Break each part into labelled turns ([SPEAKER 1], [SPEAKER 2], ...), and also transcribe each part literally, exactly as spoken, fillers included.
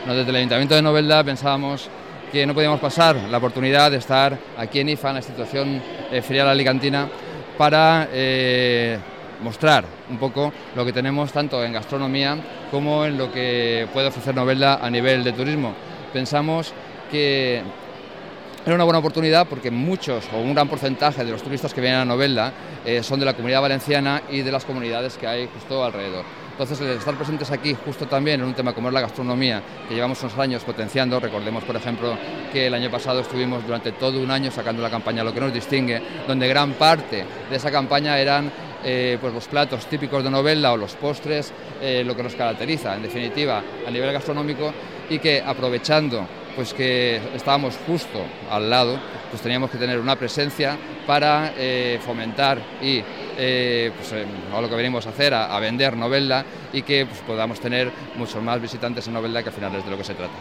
[SPEAKER 1] Desde el Ayuntamiento de Novelda pensábamos que no podíamos pasar la oportunidad de estar aquí en I F A, en la institución eh, ferial alicantina, para eh, mostrar un poco lo que tenemos tanto en gastronomía como en lo que puede ofrecer Novelda a nivel de turismo. Pensamos que era una buena oportunidad porque muchos o un gran porcentaje de los turistas que vienen a Novelda eh, son de la Comunidad Valenciana y de las comunidades que hay justo alrededor. Entonces, el estar presentes aquí justo también en un tema como es la gastronomía, que llevamos unos años potenciando, recordemos por ejemplo que el año pasado estuvimos durante todo un año sacando la campaña Lo que nos distingue, donde gran parte de esa campaña eran eh, pues los platos típicos de Novelda o los postres, eh, lo que nos caracteriza en definitiva a nivel gastronómico, y que aprovechando pues que estábamos justo al lado, pues teníamos que tener una presencia para eh, fomentar y eh, pues, eh, a lo que venimos a hacer, a, a vender Novelda, y que pues, podamos tener muchos más visitantes en Novelda, que al final es de lo que se trata.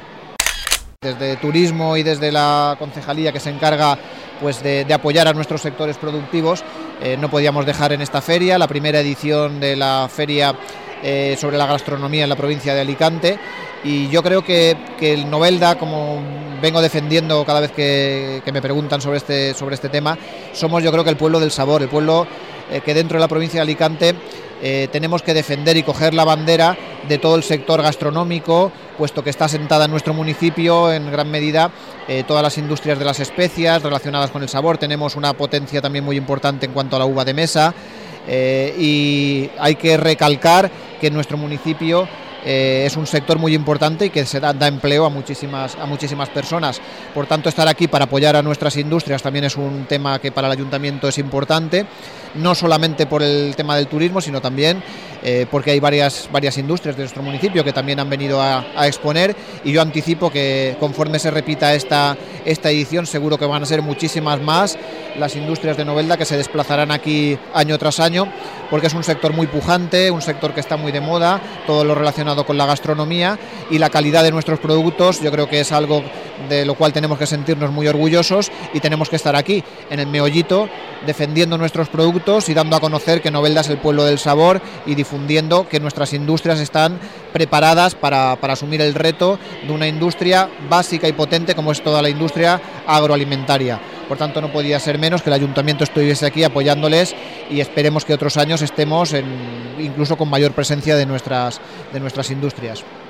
[SPEAKER 2] Desde Turismo y desde la concejalía que se encarga pues, de, de apoyar a nuestros sectores productivos, eh, no podíamos dejar en esta feria, la primera edición de la feria eh, sobre la gastronomía en la provincia de Alicante. Y yo creo que, que el Novelda, como vengo defendiendo cada vez que, que me preguntan sobre este, sobre este tema, somos yo creo que el pueblo del sabor, el pueblo eh, que dentro de la provincia de Alicante eh, tenemos que defender y coger la bandera de todo el sector gastronómico, puesto que está asentada en nuestro municipio en gran medida eh, todas las industrias de las especias relacionadas con el sabor. Tenemos una potencia también muy importante en cuanto a la uva de mesa eh, y hay que recalcar que en nuestro municipio Eh, es un sector muy importante y que se da, da empleo a muchísimas, a muchísimas personas. Por tanto, estar aquí para apoyar a nuestras industrias también es un tema que para el ayuntamiento es importante, no solamente por el tema del turismo, sino también eh, porque hay varias, varias industrias de nuestro municipio que también han venido a, a exponer, y yo anticipo que conforme se repita esta, esta edición seguro que van a ser muchísimas más las industrias de Novelda que se desplazarán aquí año tras año, porque es un sector muy pujante, un sector que está muy de moda, todo lo relacionado con la gastronomía, y la calidad de nuestros productos yo creo que es algo de lo cual tenemos que sentirnos muy orgullosos, y tenemos que estar aquí en el meollito defendiendo nuestros productos y dando a conocer que Novelda es el pueblo del sabor, y difundiendo que nuestras industrias están preparadas para, para asumir el reto de una industria básica y potente como es toda la industria agroalimentaria. Por tanto, no podía ser menos que el ayuntamiento estuviese aquí apoyándoles, y esperemos que otros años estemos en, incluso con mayor presencia de nuestras, de nuestras industrias.